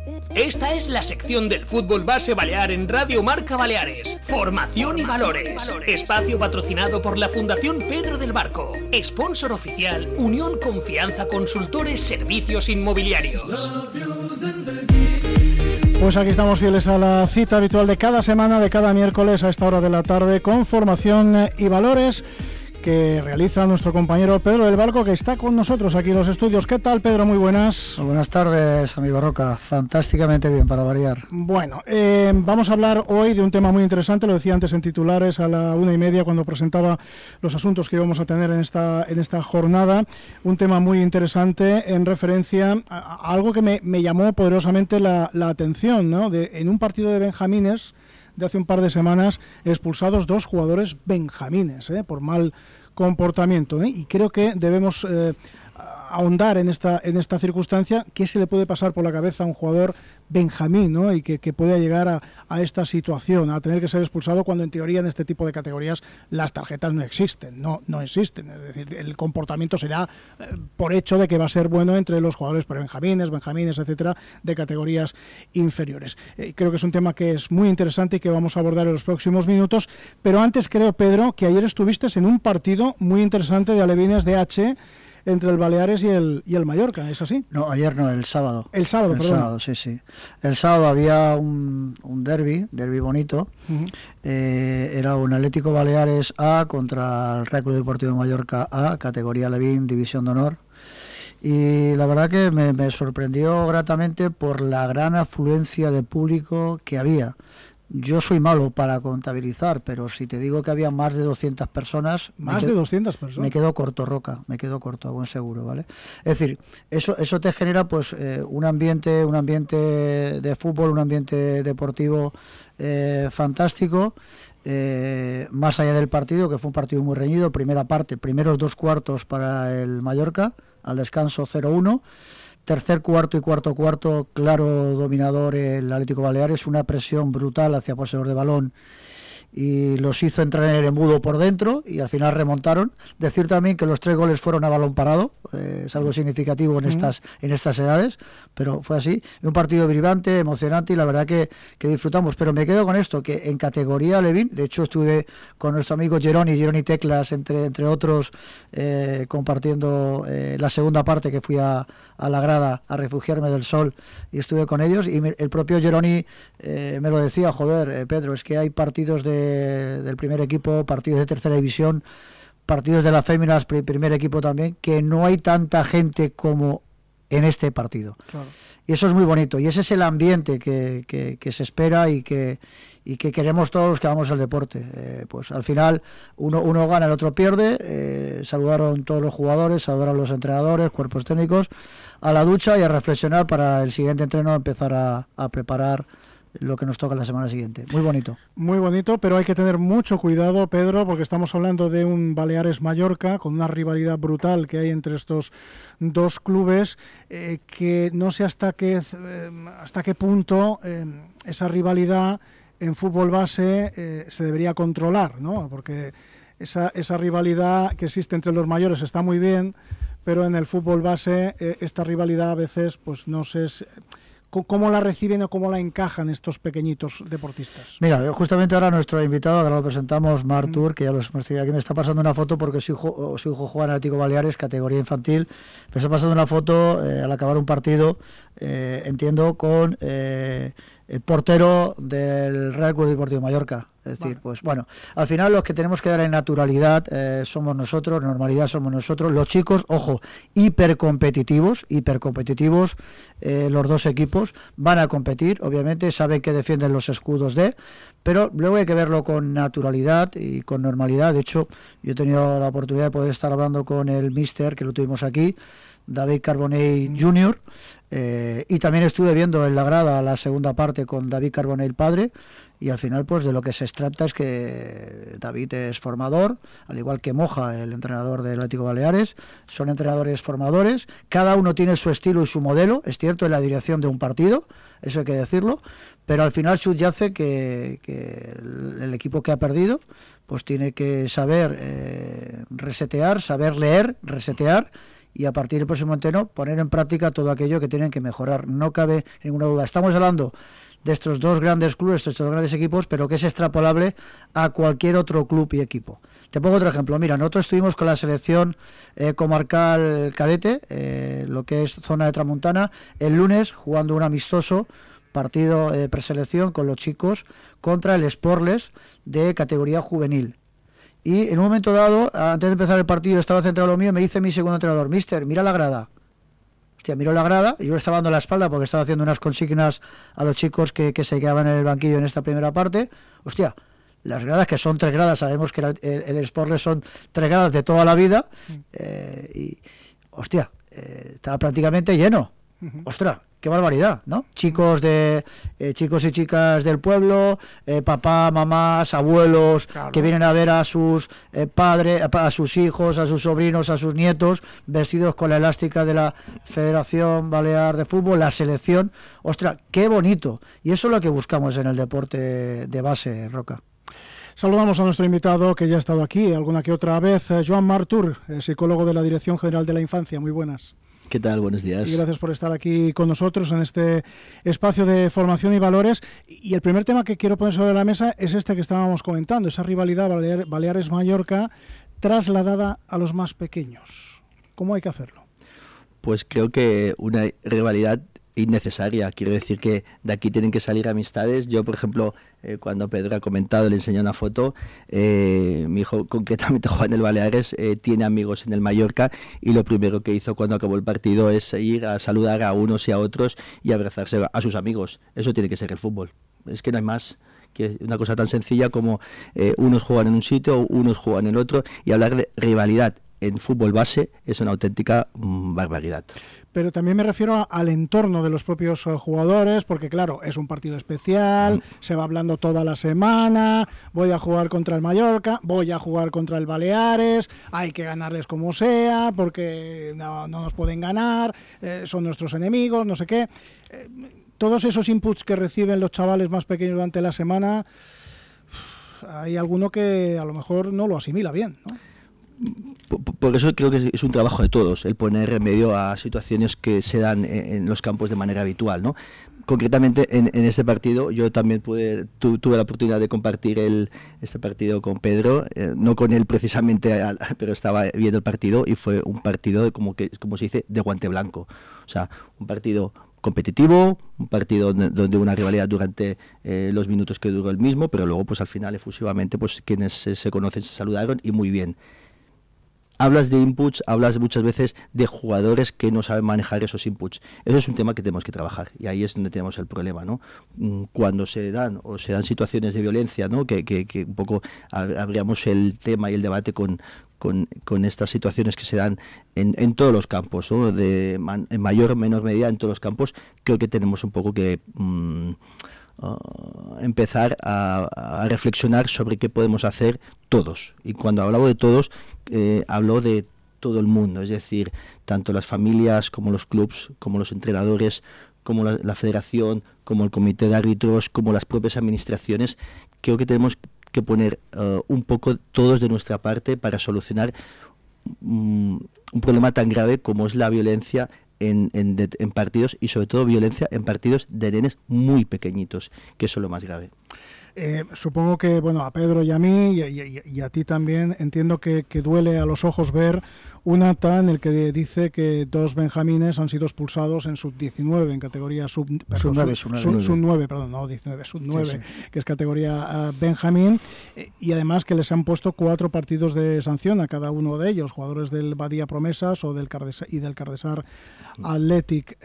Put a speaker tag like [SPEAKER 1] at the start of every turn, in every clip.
[SPEAKER 1] Esta es la sección del fútbol base balear en Radio Marca Baleares. Formación y valores. Espacio patrocinado por la Fundación Pedro del Barco. Sponsor oficial Unión Confianza Consultores Servicios Inmobiliarios.
[SPEAKER 2] Pues aquí estamos fieles a la cita habitual de cada semana, de cada miércoles a esta hora de la tarde, con Formación y Valores, que realiza nuestro compañero Pedro del Barco, que está con nosotros aquí en los estudios. ¿Qué tal, Pedro? Muy buenas.
[SPEAKER 3] Buenas tardes, amigo Roca. Fantásticamente bien, para variar.
[SPEAKER 2] Bueno, vamos a hablar hoy de un tema muy interesante, lo decía antes en titulares a la 1:30 cuando presentaba los asuntos que íbamos a tener en esta jornada. Un tema muy interesante en referencia a algo que me llamó poderosamente la atención, ¿no? En un partido de benjamines de hace un par de semanas, expulsados 2 jugadores benjamines, por mal comportamiento, y creo que debemos ahondar en esta circunstancia. ¿Qué se le puede pasar por la cabeza a un jugador benjamín, ¿no? Y que pueda llegar a esta situación, a tener que ser expulsado, cuando en teoría en este tipo de categorías las tarjetas no existen, no existen? Es decir, el comportamiento será por hecho de que va a ser bueno entre los jugadores benjamines, etcétera, de categorías inferiores. Creo que es un tema que es muy interesante y que vamos a abordar en los próximos minutos, pero antes creo, Pedro, que ayer estuviste en un partido muy interesante de alevines de H entre el Baleares y el Mallorca, ¿es así?
[SPEAKER 3] No, ayer no, el sábado.
[SPEAKER 2] El sábado, perdón.
[SPEAKER 3] El sábado, sí. El sábado había un derbi bonito. Uh-huh. Era un Atlético Baleares A contra el Real Club Deportivo Mallorca A, categoría Alevín, división de honor. Y la verdad que me sorprendió gratamente por la gran afluencia de público que había. Yo soy malo para contabilizar, pero si te digo que había más de 200 personas...
[SPEAKER 2] ¿Más de 200 personas?
[SPEAKER 3] Me quedo corto, Roca, a buen seguro, ¿vale? Es decir, eso te genera pues un ambiente de fútbol, un ambiente deportivo fantástico, más allá del partido, que fue un partido muy reñido. Primera parte, primeros 2 cuartos para el Mallorca, al descanso 0-1. Tercer cuarto y cuarto, claro dominador el Atlético Baleares, una presión brutal hacia poseedor de balón y los hizo entrar en el embudo por dentro y al final remontaron. Decir también que los 3 goles fueron a balón parado, es algo significativo en estas edades, pero fue así. Un partido vibrante, emocionante, y la verdad que disfrutamos. Pero me quedo con esto, que en categoría Alevín, de hecho estuve con nuestro amigo Geroni Teclas, entre otros, compartiendo la segunda parte, que fui a la grada a refugiarme del sol y estuve con ellos, y el propio Geroni me lo decía: joder, Pedro, es que hay partidos del primer equipo, partidos de tercera división, partidos de las féminas, primer equipo también, que no hay tanta gente como en este partido. Claro. Y eso es muy bonito, y ese es el ambiente que se espera y que queremos todos los que amamos el deporte. Pues al final uno gana, el otro pierde. Saludaron todos los jugadores, saludaron los entrenadores, cuerpos técnicos, a la ducha y a reflexionar para el siguiente entreno, empezar a preparar lo que nos toca la semana siguiente. Muy bonito. Muy bonito, pero hay que tener mucho cuidado, Pedro, porque estamos hablando de un Baleares-Mallorca con una rivalidad brutal que hay entre estos 2 clubes, que no sé hasta qué punto esa rivalidad en fútbol base se debería controlar, ¿no? Porque esa rivalidad que existe entre los mayores está muy bien, pero en el fútbol base esta rivalidad a veces pues no sé cómo la reciben o cómo la encajan estos pequeñitos deportistas. Mira, justamente ahora nuestro invitado, ahora lo presentamos, Martur, que ya los hemos tenido aquí, me está pasando una foto porque su hijo juega en Atlético Baleares, categoría infantil. Me está pasando una foto al acabar un partido, entiendo, con el portero del Real Club Deportivo Mallorca. Es decir, pues bueno, al final los que tenemos que dar en naturalidad somos nosotros, normalidad somos nosotros. Los chicos, ojo, hipercompetitivos, los 2 equipos van a competir, obviamente saben que defienden los escudos pero luego hay que verlo con naturalidad y con normalidad. De hecho, yo he tenido la oportunidad de poder estar hablando con el míster, que lo tuvimos aquí, David Carbonell Jr., y también estuve viendo en la grada la segunda parte con David Carbonell padre, y al final pues de lo que se trata es que David es formador, al igual que Moja, el entrenador del Atlético Baleares. Son entrenadores formadores, cada uno tiene su estilo y su modelo, es cierto, en la dirección de un partido, eso hay que decirlo, pero al final subyace que el equipo que ha perdido pues tiene que saber resetear, saber leer, resetear y a partir del próximo entreno poner en práctica todo aquello que tienen que mejorar. No cabe ninguna duda. Estamos hablando de estos dos grandes clubes, de estos dos grandes equipos, pero que es extrapolable a cualquier otro club y equipo. Te pongo otro ejemplo. Mira, nosotros estuvimos con la selección comarcal cadete, lo que es zona de Tramuntana, el lunes jugando un amistoso partido preselección con los chicos contra el Sporles de categoría juvenil. Y en un momento dado, antes de empezar el partido, estaba centrado lo mío y me dice mi segundo entrenador: mister, mira la grada. Hostia, miro la grada y yo le estaba dando la espalda porque estaba haciendo unas consignas a los chicos que se quedaban en el banquillo en esta primera parte. Hostia, las gradas, que son 3 gradas, sabemos que el Sporles son 3 gradas de toda la vida, y hostia, estaba prácticamente lleno. Ostras, qué barbaridad, ¿no? Chicos y chicas del pueblo, papá, mamás, abuelos, claro, que vienen a ver a sus padres, a sus hijos, a sus sobrinos, a sus nietos, vestidos con la elástica de la Federación Balear de Fútbol, la selección. Ostras, qué bonito. Y eso es lo que buscamos en el deporte de base, Roca.
[SPEAKER 2] Saludamos a nuestro invitado, que ya ha estado aquí alguna que otra vez, Joan Martur, psicólogo de la Dirección General de la Infancia. Muy buenas.
[SPEAKER 4] ¿Qué tal? Buenos días.
[SPEAKER 2] Y gracias por estar aquí con nosotros en este espacio de formación y valores. Y el primer tema que quiero poner sobre la mesa es este que estábamos comentando, esa rivalidad Baleares-Mallorca trasladada a los más pequeños. ¿Cómo hay que hacerlo?
[SPEAKER 4] Pues creo que una rivalidad innecesaria. Quiero decir que de aquí tienen que salir amistades. Yo, por ejemplo, cuando Pedro ha comentado, le enseñé una foto, mi hijo concretamente juega en el Baleares, tiene amigos en el Mallorca, y lo primero que hizo cuando acabó el partido es ir a saludar a unos y a otros y abrazarse a sus amigos. Eso tiene que ser el fútbol. Es que no hay más. Que una cosa tan sencilla como unos juegan en un sitio, unos juegan en el otro, y hablar de rivalidad en fútbol base es una auténtica barbaridad.
[SPEAKER 2] Pero también me refiero al entorno de los propios jugadores, porque claro, es un partido especial, se va hablando toda la semana, voy a jugar contra el Mallorca, voy a jugar contra el Baleares, hay que ganarles como sea, porque no nos pueden ganar, son nuestros enemigos, no sé qué. Todos esos inputs que reciben los chavales más pequeños durante la semana, hay alguno que a lo mejor no lo asimila bien, ¿no?
[SPEAKER 4] Por eso creo que es un trabajo de todos el poner remedio a situaciones que se dan en los campos de manera habitual, ¿no? Concretamente en este partido yo también tuve la oportunidad de compartir este partido con Pedro, no con él precisamente, pero estaba viendo el partido, y fue un partido como se dice, de guante blanco. O sea, un partido competitivo, un partido donde una rivalidad durante los minutos que duró el mismo, pero luego pues al final efusivamente pues quienes se conocen se saludaron y muy bien. Hablas de inputs, hablas muchas veces de jugadores que no saben manejar esos inputs. Eso es un tema que tenemos que trabajar, y ahí es donde tenemos el problema, ¿no? Cuando se dan situaciones de violencia, ¿no? Que un poco abríamos el tema y el debate con estas situaciones que se dan en todos los campos, ¿no? En mayor o menor medida en todos los campos. Creo que tenemos un poco que empezar a reflexionar sobre qué podemos hacer todos. Y cuando hablo de todos, hablo de todo el mundo, es decir, tanto las familias como los clubs, como los entrenadores, como la federación, como el comité de árbitros, como las propias administraciones. Creo que tenemos que poner un poco todos de nuestra parte para solucionar un problema tan grave como es la violencia en partidos, y sobre todo violencia en partidos de nenes muy pequeñitos, que eso es lo más grave.
[SPEAKER 2] Supongo que, bueno, a Pedro y a mí y a ti también, entiendo que duele a los ojos ver un acta en el que dice que 2 benjamines han sido expulsados en sub-19, en categoría sub-9, perdón, no 19, sub-9, sí. Que es categoría benjamín, y además que les han puesto 4 partidos de sanción a cada uno de ellos, jugadores del Badía Promesas o del Cardesar Athletic.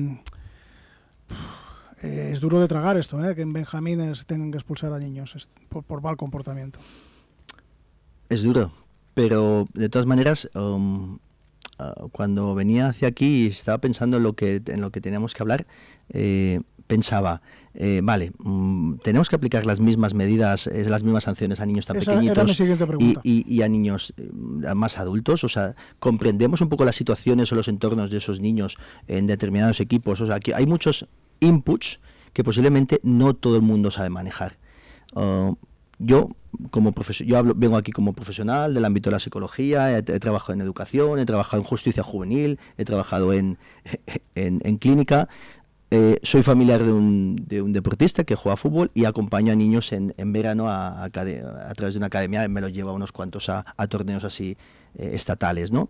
[SPEAKER 2] Es duro de tragar esto, que en benjamines tengan que expulsar a niños por mal comportamiento.
[SPEAKER 4] Es duro, pero de todas maneras, cuando venía hacia aquí y estaba pensando en lo que teníamos que hablar, pensaba, tenemos que aplicar las mismas medidas, las mismas sanciones a niños tan pequeñitos
[SPEAKER 2] era mi siguiente pregunta.
[SPEAKER 4] Y a niños más adultos. O sea, comprendemos un poco las situaciones o los entornos de esos niños en determinados equipos. O sea, que hay muchos inputs que posiblemente no todo el mundo sabe manejar. yo vengo aquí como profesional del ámbito de la psicología, he trabajado en educación, he trabajado en justicia juvenil, he trabajado en clínica. Soy familiar de un deportista que juega fútbol y acompaño a niños en verano a través de una academia, me los lleva unos cuantos a torneos así estatales, ¿no?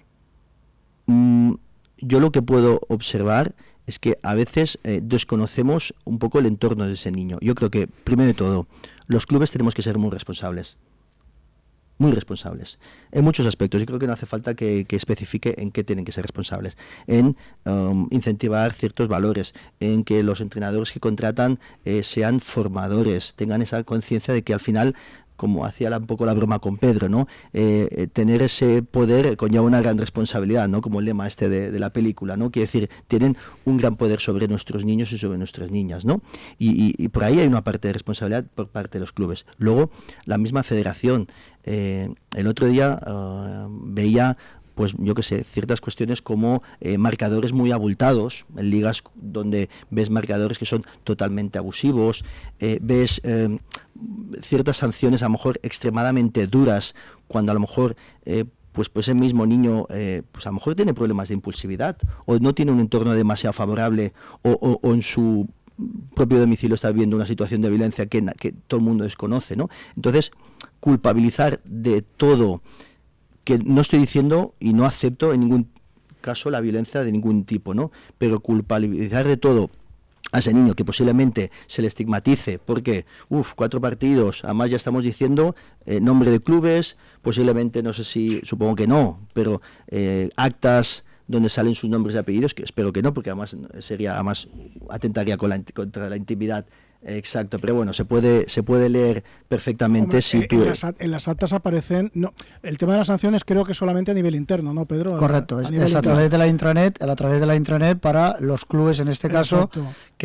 [SPEAKER 4] Yo lo que puedo observar es que a veces desconocemos un poco el entorno de ese niño. Yo creo que, primero de todo, los clubes tenemos que ser muy responsables en muchos aspectos. Yo creo que no hace falta que especifique en qué tienen que ser responsables, en incentivar ciertos valores, en que los entrenadores que contratan sean formadores, tengan esa conciencia de que al final, como hacía un poco la broma con Pedro, ¿no? Tener ese poder conlleva una gran responsabilidad, ¿no? Como el lema de la película, ¿no? Quiere decir, tienen un gran poder sobre nuestros niños y sobre nuestras niñas, ¿no? Y por ahí hay una parte de responsabilidad por parte de los clubes. Luego, la misma federación. El otro día veía, pues yo qué sé, ciertas cuestiones como marcadores muy abultados en ligas donde ves marcadores que son totalmente abusivos, ves ciertas sanciones a lo mejor extremadamente duras, cuando a lo mejor pues ese mismo niño pues a lo mejor tiene problemas de impulsividad o no tiene un entorno demasiado favorable o en su propio domicilio está viviendo una situación de violencia que todo el mundo desconoce, ¿no? Entonces, culpabilizar de todo, que no estoy diciendo y no acepto en ningún caso la violencia de ningún tipo, ¿no? Pero culpabilizar de todo a ese niño que posiblemente se le estigmatice porque 4 partidos, además ya estamos diciendo nombre de clubes, posiblemente, no sé si, supongo que no, pero actas donde salen sus nombres y apellidos, que espero que no, porque además atentaría contra la intimidad. Exacto, pero bueno, se puede leer perfectamente.
[SPEAKER 2] Hombre, en las actas aparecen. No, el tema de las sanciones creo que solamente a nivel interno, ¿no, Pedro?
[SPEAKER 3] Correcto, es a través de la intranet, para los clubes en este caso. Exacto.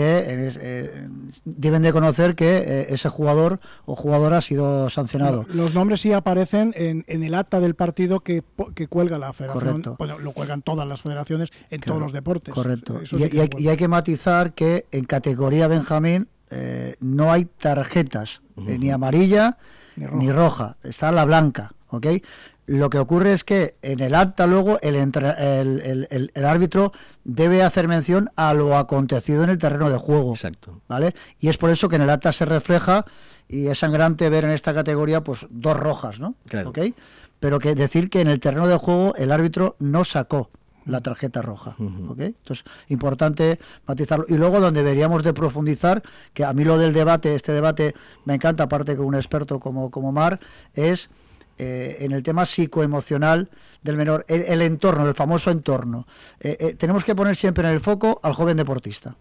[SPEAKER 3] Que deben de conocer que ese jugador o jugadora ha sido sancionado.
[SPEAKER 2] Los nombres sí aparecen en el acta del partido que cuelga la federación.
[SPEAKER 3] Correcto.
[SPEAKER 2] Bueno, lo cuelgan todas las federaciones en todos los deportes.
[SPEAKER 3] Correcto. Y hay que matizar que en categoría Benjamín no hay tarjetas ni amarilla ni roja, está la blanca, ¿ok? Lo que ocurre es que en el acta luego el árbitro debe hacer mención a lo acontecido en el terreno de juego.
[SPEAKER 4] Exacto.
[SPEAKER 3] ¿Vale? Y es por eso que en el acta se refleja, y es sangrante ver en esta categoría pues 2 rojas, ¿no?
[SPEAKER 4] Claro.
[SPEAKER 3] ¿Ok? Pero que decir que en el terreno de juego el árbitro no sacó la tarjeta roja, ¿ok? Entonces, importante matizarlo. Y luego donde deberíamos de profundizar, que a mí lo del debate, este debate me encanta, aparte que un experto como Mar, es en el tema psicoemocional del menor, el entorno, el famoso entorno. Tenemos que poner siempre en el foco al joven deportista.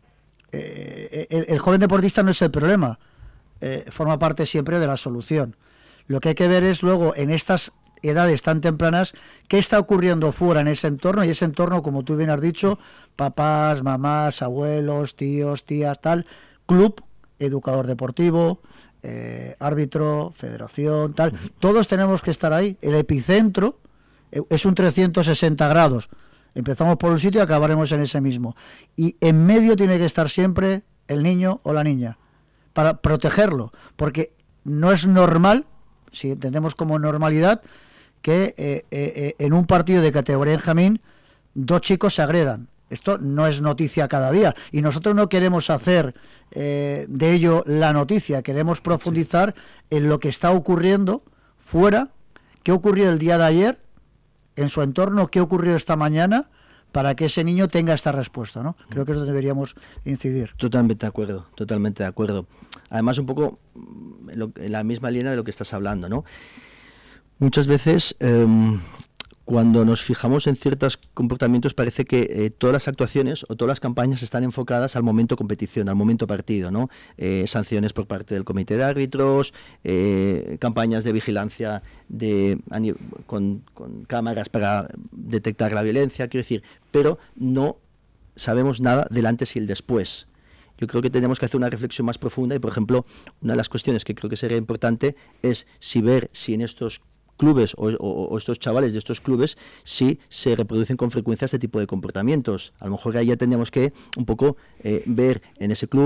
[SPEAKER 3] El joven deportista no es el problema, forma parte siempre de la solución. Lo que hay que ver es luego en estas edades tan tempranas qué está ocurriendo fuera en ese entorno, y ese entorno, como tú bien has dicho, papás, mamás, abuelos, tíos, tías, tal, club, educador deportivo, árbitro, federación, tal, todos tenemos que estar ahí. El epicentro es un 360 grados, empezamos por un sitio y acabaremos en ese mismo, y en medio tiene que estar siempre el niño o la niña para protegerlo, porque no es normal, si entendemos como normalidad, que en un partido de categoría Benjamín 2 chicos se agredan. Esto no es noticia cada día, y nosotros no queremos hacer de ello la noticia, queremos profundizar en lo que está ocurriendo fuera, qué ocurrió el día de ayer en su entorno, qué ocurrió esta mañana, para que ese niño tenga esta respuesta, ¿no? Creo que eso deberíamos incidir.
[SPEAKER 4] Totalmente de acuerdo. Además, un poco en la misma línea de lo que estás hablando, ¿no? Muchas veces, cuando nos fijamos en ciertos comportamientos, parece que todas las actuaciones o todas las campañas están enfocadas al momento competición, al momento partido, ¿no? Sanciones por parte del comité de árbitros, campañas de vigilancia con cámaras para detectar la violencia, quiero decir, pero no sabemos nada del antes y el después. Yo creo que tenemos que hacer una reflexión más profunda y, por ejemplo, una de las cuestiones que creo que sería importante es si en estos clubes o estos chavales de estos clubes si se reproducen con frecuencia este tipo de comportamientos. A lo mejor ahí ya tendríamos que un poco ver en ese club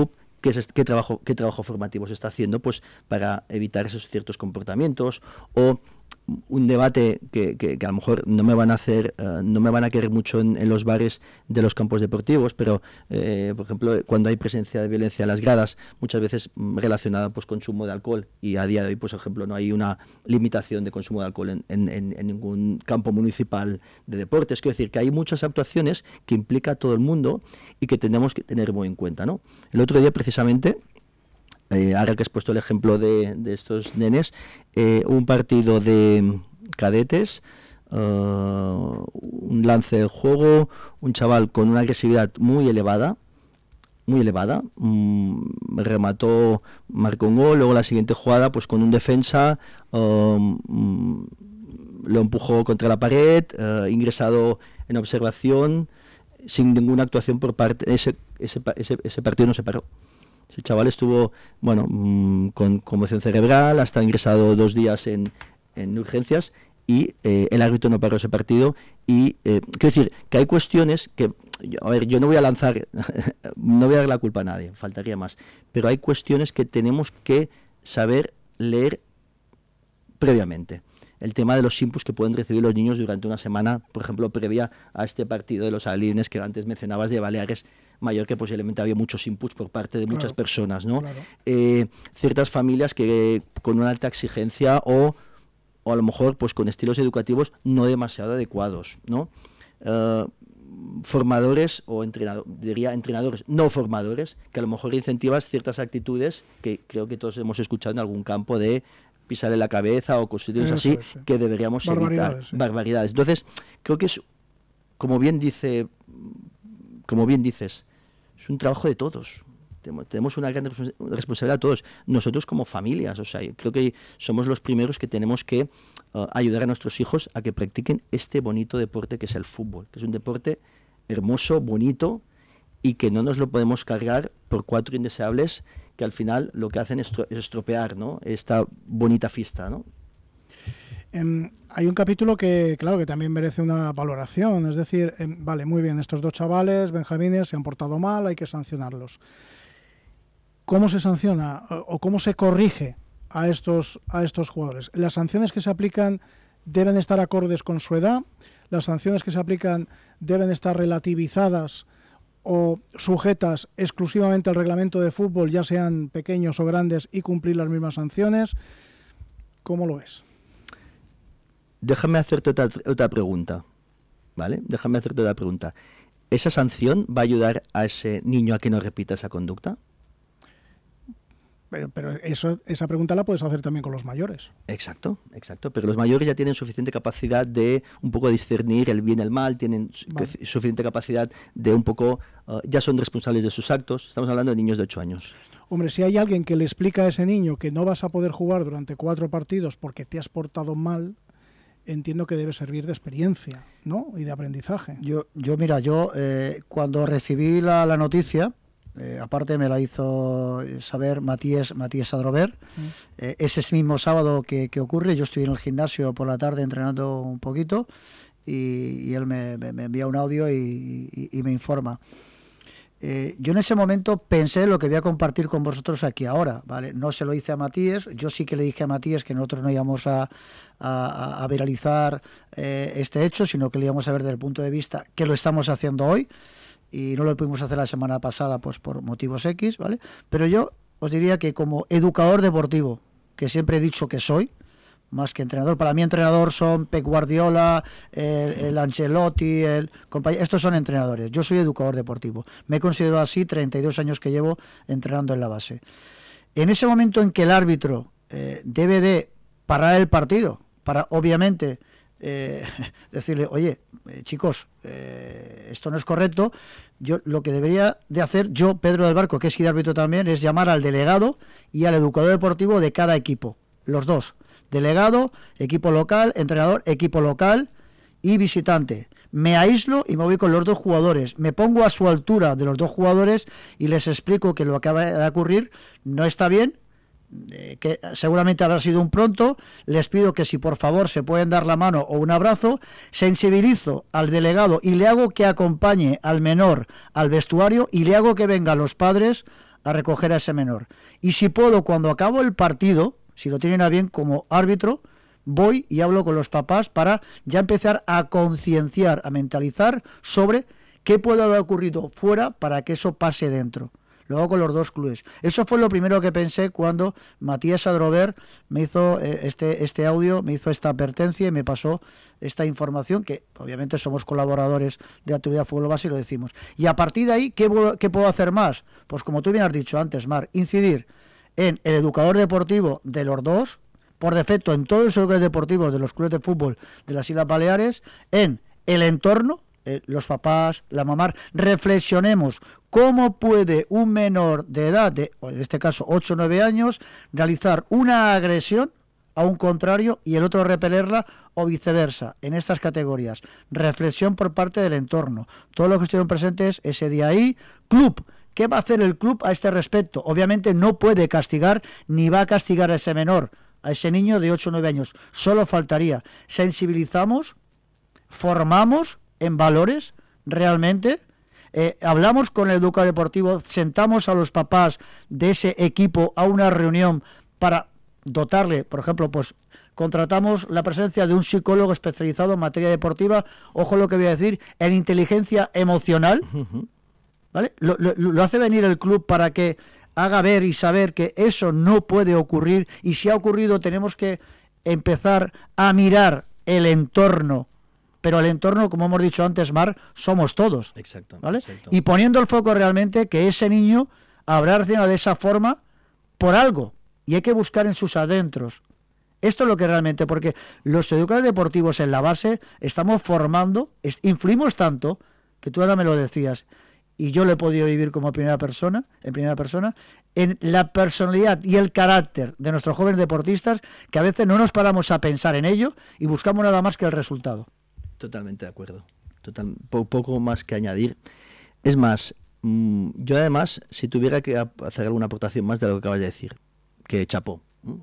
[SPEAKER 4] qué trabajo formativo se está haciendo pues para evitar esos ciertos comportamientos, o un debate que a lo mejor no me van a querer mucho en los bares de los campos deportivos, pero por ejemplo, cuando hay presencia de violencia en las gradas, muchas veces relacionada pues consumo de alcohol, y a día de hoy, pues, por ejemplo, no hay una limitación de consumo de alcohol en ningún campo municipal de deportes. Quiero decir que hay muchas actuaciones que implica a todo el mundo y que tenemos que tener muy en cuenta, ¿no? El otro día, precisamente, ahora que has puesto el ejemplo de estos nenes, un partido de cadetes, un lance de juego, un chaval con una agresividad muy elevada, remató, marcó un gol, luego la siguiente jugada pues con un defensa lo empujó contra la pared, ingresado en observación sin ninguna actuación por parte, ese partido no se paró. Ese chaval estuvo, con conmoción cerebral, hasta ingresado 2 días en urgencias, y el árbitro no paró ese partido. Y quiero decir que hay cuestiones que, yo no voy a lanzar, no voy a dar la culpa a nadie, faltaría más, pero hay cuestiones que tenemos que saber leer previamente. El tema de los inputs que pueden recibir los niños durante una semana, por ejemplo, previa a este partido de los alevines que antes mencionabas de Baleares Mayor, que posiblemente había muchos inputs por parte de muchas personas, ¿no? Claro. Ciertas familias que con una alta exigencia o a lo mejor pues con estilos educativos no demasiado adecuados, ¿no? Formadores o entrenadores no formadores, que a lo mejor incentivan ciertas actitudes que creo que todos hemos escuchado en algún campo, de pisarle la cabeza o cuestiones así, sí, que deberíamos evitar. Sí. Barbaridades. Entonces, creo que es, como bien dices, es un trabajo de todos. Tenemos una gran responsabilidad todos. Nosotros como familias, creo que somos los primeros que tenemos que ayudar a nuestros hijos a que practiquen este bonito deporte que es el fútbol, que es un deporte hermoso, bonito, y que no nos lo podemos cargar por 4 indeseables que al final lo que hacen es estropear, ¿no?, esta bonita fiesta, ¿no?
[SPEAKER 2] Hay un capítulo que, claro, que también merece una valoración, es decir, vale, muy bien, estos 2 chavales, benjamines, se han portado mal, hay que sancionarlos. ¿Cómo se sanciona o cómo se corrige a estos jugadores? ¿Las sanciones que se aplican deben estar acordes con su edad? ¿Las sanciones que se aplican deben estar relativizadas o sujetas exclusivamente al reglamento de fútbol, ya sean pequeños o grandes, y cumplir las mismas sanciones? ¿Cómo lo ves?
[SPEAKER 4] Déjame hacerte otra pregunta, ¿vale? Déjame hacerte otra pregunta. ¿Esa sanción va a ayudar a ese niño a que no repita esa conducta?
[SPEAKER 2] Pero esa pregunta la puedes hacer también con los mayores.
[SPEAKER 4] Exacto. Pero los mayores ya tienen suficiente capacidad de un poco discernir el bien y el mal, tienen suficiente capacidad de un poco, ya son responsables de sus actos. Estamos hablando de niños de 8 años.
[SPEAKER 2] Hombre, si hay alguien que le explica a ese niño que no vas a poder jugar durante 4 partidos porque te has portado mal, entiendo que debe servir de experiencia, ¿no?, y de aprendizaje. Yo
[SPEAKER 3] cuando recibí la noticia, aparte me la hizo saber Matías Adrover, ese mismo sábado que ocurre, yo estoy en el gimnasio por la tarde entrenando un poquito, y él me envía un audio y me informa. Yo en ese momento pensé lo que voy a compartir con vosotros aquí ahora, ¿vale? No se lo hice a Matías, yo sí que le dije a Matías que nosotros no íbamos a viralizar este hecho, sino que lo íbamos a ver desde el punto de vista que lo estamos haciendo hoy, y no lo pudimos hacer la semana pasada pues por motivos X, ¿vale? Pero yo os diría que como educador deportivo, que siempre he dicho que soy, más que entrenador, para mí entrenador son Pep Guardiola, el Ancelotti, estos son entrenadores, yo soy educador deportivo, me considero así, 32 años que llevo entrenando en la base. En ese momento en que el árbitro debe de parar el partido, para obviamente decirle, oye, chicos, esto no es correcto, yo lo que debería de hacer yo, Pedro del Barco, que es guía árbitro también, es llamar al delegado y al educador deportivo de cada equipo, los dos, delegado, equipo local, entrenador, equipo local y visitante. Me aíslo y me voy con los 2 jugadores, me pongo a su altura de los 2 jugadores y les explico que lo que acaba de ocurrir no está bien, que seguramente habrá sido un pronto, les pido que si por favor se pueden dar la mano o un abrazo, sensibilizo al delegado y le hago que acompañe al menor al vestuario y le hago que vengan los padres a recoger a ese menor. Y si puedo, cuando acabo el partido, si lo tienen a bien como árbitro, voy y hablo con los papás para ya empezar a concienciar, a mentalizar sobre qué puede haber ocurrido fuera para que eso pase dentro. Lo hago con los dos clubes. Eso fue lo primero que pensé cuando Matías Adrover me hizo este audio, me hizo esta advertencia y me pasó esta información, que obviamente somos colaboradores de Actualidad Fútbol Base y lo decimos. Y a partir de ahí, ¿qué puedo hacer más? Pues como tú bien has dicho antes, Mar, incidir en el educador deportivo de los dos, por defecto en todos los educadores deportivos de los clubes de fútbol de las Islas Baleares, en el entorno, los papás, la mamá, reflexionemos cómo puede un menor de edad, en este caso 8 o 9 años, realizar una agresión a un contrario y el otro repelerla o viceversa, en estas categorías. Reflexión por parte del entorno. Todos los que estuvieron presentes ese día ahí. Club. ¿Qué va a hacer el club a este respecto? Obviamente no puede castigar ni va a castigar a ese menor, a ese niño de 8 o 9 años. Solo faltaría. Sensibilizamos, formamos en valores realmente, hablamos con el educador deportivo, sentamos a los papás de ese equipo a una reunión para dotarle, por ejemplo, pues contratamos la presencia de un psicólogo especializado en materia deportiva, ojo lo que voy a decir, en inteligencia emocional, ¿vale? Lo hace venir el club para que haga ver y saber que eso no puede ocurrir, y si ha ocurrido tenemos que empezar a mirar el entorno. Pero el entorno, como hemos dicho antes, Mar, somos todos.
[SPEAKER 4] Exacto,
[SPEAKER 3] ¿vale?
[SPEAKER 4] exacto.
[SPEAKER 3] Y poniendo el foco realmente que ese niño habrá reaccionado de esa forma por algo. Y hay que buscar en sus adentros. Esto es lo que realmente, porque los educadores deportivos en la base estamos formando, influimos tanto, que tú ahora me lo decías, y yo lo he podido vivir como en primera persona, en la personalidad y el carácter de nuestros jóvenes deportistas, que a veces no nos paramos a pensar en ello y buscamos nada más que el resultado.
[SPEAKER 4] Totalmente de acuerdo. Poco más que añadir. Es más, yo además, si tuviera que hacer alguna aportación más de lo que acabas de decir, que chapó.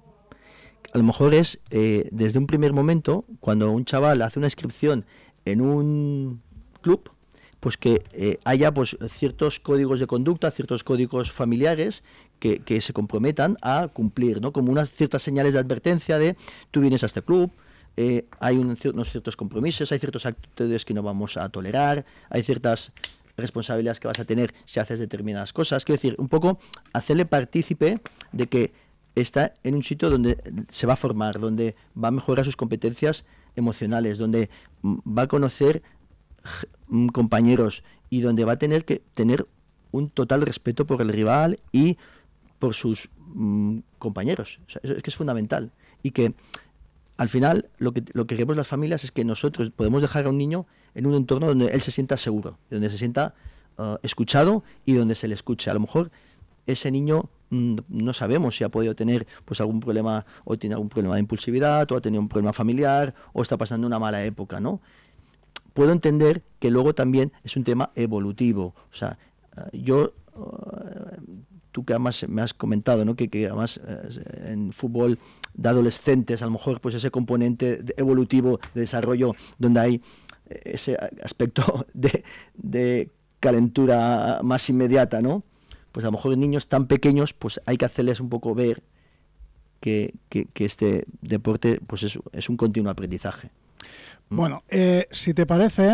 [SPEAKER 4] A lo mejor es desde un primer momento, cuando un chaval hace una inscripción en un club, pues que haya pues ciertos códigos de conducta, ciertos códigos familiares que se comprometan a cumplir, ¿no? Como unas ciertas señales de advertencia de tú vienes a este club, hay unos ciertos compromisos, hay ciertos actitudes que no vamos a tolerar, hay ciertas responsabilidades que vas a tener si haces determinadas cosas. Quiero decir, un poco hacerle partícipe de que está en un sitio donde se va a formar, donde va a mejorar sus competencias emocionales, donde va a conocer compañeros y donde va a tener que tener un total respeto por el rival y por sus compañeros. O sea, es que es fundamental. Y que al final lo que queremos las familias es que nosotros podemos dejar a un niño en un entorno donde él se sienta seguro, donde se sienta escuchado y donde se le escuche. A lo mejor ese niño no sabemos si ha podido tener pues algún problema, o tiene algún problema de impulsividad, o ha tenido un problema familiar, o está pasando una mala época, ¿no? Puedo entender que luego también es un tema evolutivo. O sea, tú que además me has comentado, ¿no? que además en fútbol de adolescentes, a lo mejor pues ese componente evolutivo de desarrollo donde hay ese aspecto de calentura más inmediata, ¿no? Pues a lo mejor en niños tan pequeños pues hay que hacerles un poco ver que este deporte pues es un continuo aprendizaje.
[SPEAKER 2] Bueno, si te parece,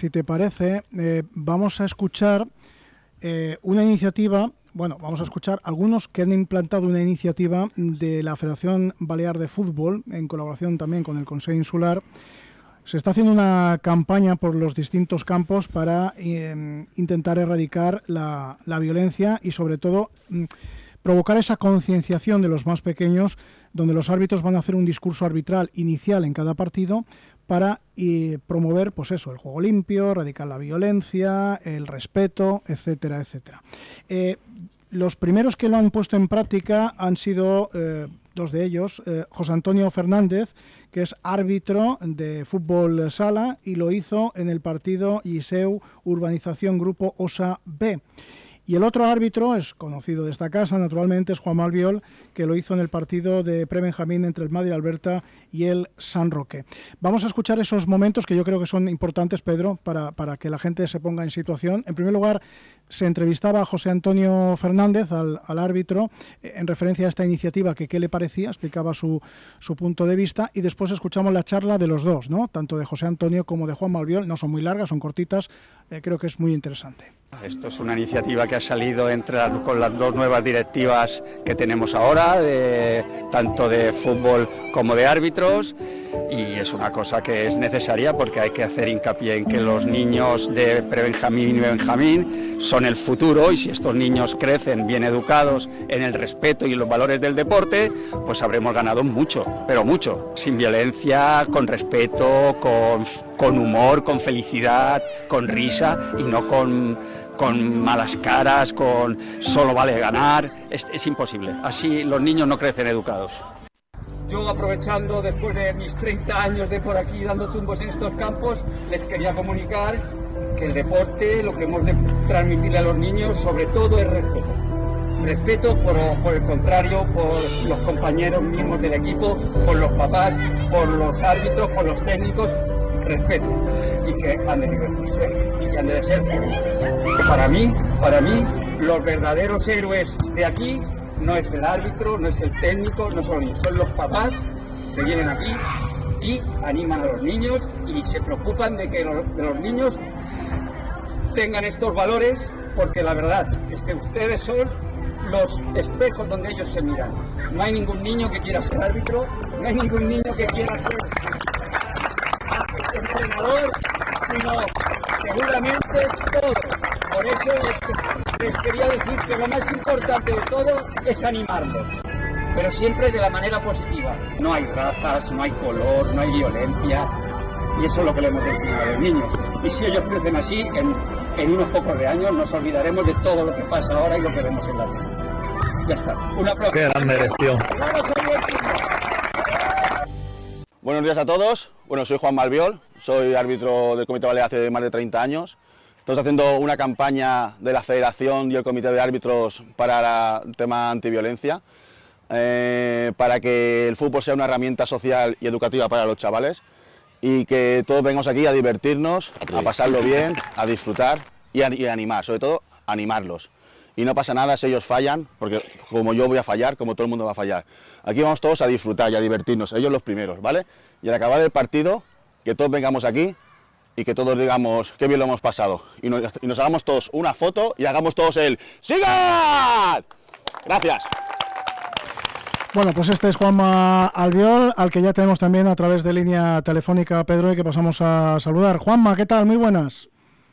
[SPEAKER 2] vamos a escuchar una iniciativa. Bueno, vamos a escuchar algunos que han implantado una iniciativa de la Federación Balear de Fútbol, en colaboración también con el Consell Insular. Se está haciendo una campaña por los distintos campos para intentar erradicar la violencia y, sobre todo, provocar esa concienciación de los más pequeños, donde los árbitros van a hacer un discurso arbitral inicial en cada partido para promover, pues eso, el juego limpio, erradicar la violencia, el respeto, etcétera, etcétera. Los primeros que lo han puesto en práctica han sido dos de ellos, José Antonio Fernández, que es árbitro de fútbol sala, y lo hizo en el partido Liceu Urbanización Grupo OSA B. Y el otro árbitro es conocido de esta casa, naturalmente, es Juanma Albiol, que lo hizo en el partido de Pre-Benjamín entre el Madrid Alberta y el San Roque. Vamos a escuchar esos momentos que yo creo que son importantes, Pedro, para que la gente se ponga en situación. En primer lugar, se entrevistaba a José Antonio Fernández, al árbitro, en referencia a esta iniciativa, que qué le parecía, explicaba su punto de vista, y después escuchamos la charla de los dos, ¿no? Tanto de José Antonio como de Juanma Albiol. No son muy largas, son cortitas, creo que es muy interesante.
[SPEAKER 5] Esto es una iniciativa que ha salido con las dos nuevas directivas que tenemos ahora, tanto de fútbol como de árbitros, y es una cosa que es necesaria porque hay que hacer hincapié en que los niños de Pre-Benjamín y Benjamín son el futuro, y si estos niños crecen bien educados en el respeto y en los valores del deporte, pues habremos ganado mucho, pero mucho, sin violencia, con respeto, con humor, con felicidad, con risa y no con malas caras, con solo vale ganar. Es imposible, así los niños no crecen educados.
[SPEAKER 6] Yo, aprovechando después de mis 30 años de por aquí dando tumbos en estos campos, les quería comunicar que el deporte, lo que hemos de transmitirle a los niños, sobre todo es respeto. Respeto por el contrario, por los compañeros mismos del equipo, por los papás, por los árbitros, por los técnicos. Respeto, y que han de divertirse y han de ser felices. Para mí, los verdaderos héroes de aquí no es el árbitro, no es el técnico, no son los niños, son los papás que vienen aquí y animan a los niños y se preocupan de que los niños tengan estos valores, porque la verdad es que ustedes son los espejos donde ellos se miran. No hay ningún niño que quiera ser árbitro, no hay ningún niño que quiera ser entrenador, sino seguramente todos. Por eso les quería decir que lo más importante de todo es animarlos, pero siempre de la manera positiva. No hay razas, no hay color, no hay violencia, y eso es lo que le hemos enseñado a los niños. Y si ellos crecen así, en unos pocos de años nos olvidaremos de todo lo que pasa ahora y lo que vemos en la tele. Ya está. Un aplauso.
[SPEAKER 7] Qué grande eres, tío.
[SPEAKER 8] Buenos días a todos. Bueno, soy Juanma Albiol, soy árbitro del Comité Balear hace más de 30 años. Estamos haciendo una campaña de la Federación y el Comité de Árbitros para el tema antiviolencia, para que el fútbol sea una herramienta social y educativa para los chavales y que todos vengamos aquí a divertirnos, a pasarlo bien, a disfrutar y a animar, sobre todo animarlos. Y no pasa nada si ellos fallan, porque como yo voy a fallar, como todo el mundo va a fallar. Aquí vamos todos a disfrutar y a divertirnos, ellos los primeros, ¿vale? Y al acabar el partido, que todos vengamos aquí y que todos digamos qué bien lo hemos pasado. Y nos hagamos todos una foto y hagamos todos el ¡sigan! Gracias.
[SPEAKER 2] Bueno, pues este es Juanma Albiol, al que ya tenemos también a través de línea telefónica, Pedro, y que pasamos a saludar. Juanma, ¿qué tal? Muy buenas.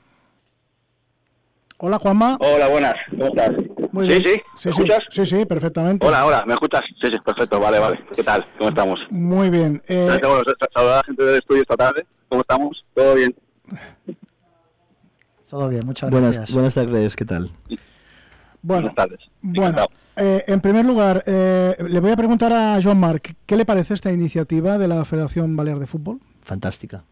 [SPEAKER 2] Hola, Juanma.
[SPEAKER 9] Hola, buenas. ¿Cómo estás?
[SPEAKER 2] Muy bien.
[SPEAKER 9] ¿Sí? ¿Me escuchas?
[SPEAKER 2] Sí, perfectamente.
[SPEAKER 9] Hola, ¿me escuchas? Sí, perfecto, vale. ¿Qué tal? ¿Cómo estamos?
[SPEAKER 2] Muy bien.
[SPEAKER 9] Bueno, saludar a la gente del estudio esta tarde. ¿Cómo estamos? ¿Todo bien?
[SPEAKER 3] Todo bien, muchas gracias.
[SPEAKER 4] Buenas tardes, ¿qué tal?
[SPEAKER 2] Bueno,
[SPEAKER 9] buenas tardes.
[SPEAKER 2] Bueno, en primer lugar, le voy a preguntar a Joan Marc, ¿qué le parece esta iniciativa de la Federación Balear de Fútbol?
[SPEAKER 4] Fantástica.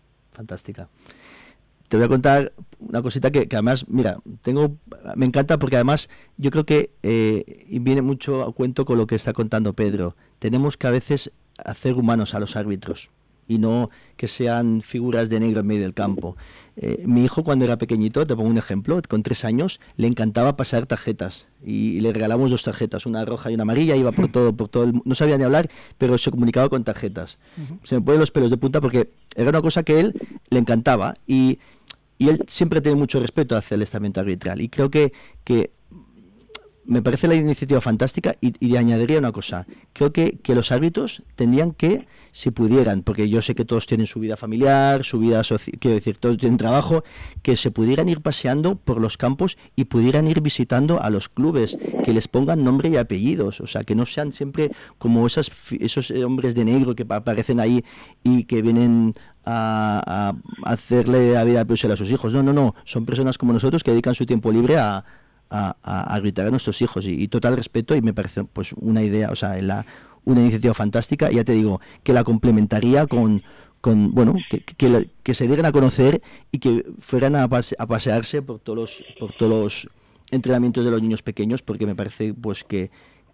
[SPEAKER 4] Te voy a contar una cosita que además, mira, me encanta porque además yo creo que viene mucho a cuento con lo que está contando Pedro. Tenemos que a veces hacer humanos a los árbitros y no que sean figuras de negro en medio del campo. Mi hijo cuando era pequeñito, te pongo un ejemplo, con 3 años, le encantaba pasar tarjetas y le regalamos 2 tarjetas, una roja y una amarilla, iba por todo no sabía ni hablar, pero se comunicaba con tarjetas. Se me ponen los pelos de punta porque era una cosa que él le encantaba y él siempre tiene mucho respeto hacia el estamento arbitral y creo que me parece la iniciativa fantástica y le añadiría una cosa. Creo que los árbitros tendrían que, si pudieran, porque yo sé que todos tienen su vida familiar, su vida social, quiero decir, todos tienen trabajo, que se pudieran ir paseando por los campos y pudieran ir visitando a los clubes, que les pongan nombre y apellidos, o sea, que no sean siempre como esos hombres de negro que aparecen ahí y que vienen a hacerle la vida imposible a sus hijos. No, son personas como nosotros que dedican su tiempo libre a arbitrar a nuestros hijos y total respeto, y me parece pues una idea, o sea, una iniciativa fantástica. Ya te digo que la complementaría con bueno, que se dieran a conocer y que fueran a pasearse por todos entrenamientos de los niños pequeños, porque me parece pues que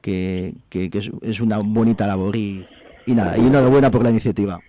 [SPEAKER 4] es una bonita labor y nada, y enhorabuena por la iniciativa.